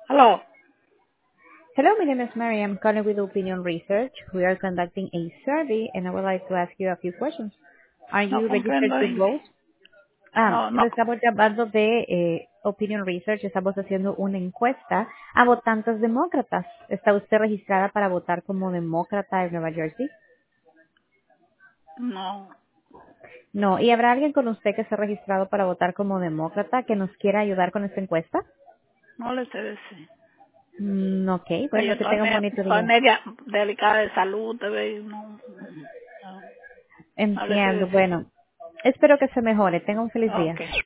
Hello. Hello, my name is Mary. I'm calling with Opinion Research. We are conducting a survey, and I would like to ask you a few questions. Are No you registered comprendo to inglés. vote? No, no. Lo estamos llamando de Opinion Research. Estamos haciendo una encuesta a votantes demócratas. ¿Está usted registrada para votar como demócrata en Nueva Jersey? No. No. ¿Y habrá alguien con usted que se ha registrado para votar como demócrata que nos quiera ayudar con esta encuesta? No le sé decir. Ok. Pues Bueno, yo que tenga un bonito soy día. media delicada de salud, te ve, no le sé Entiendo. decir. Bueno, espero que se mejore. Tenga un feliz día. Okay.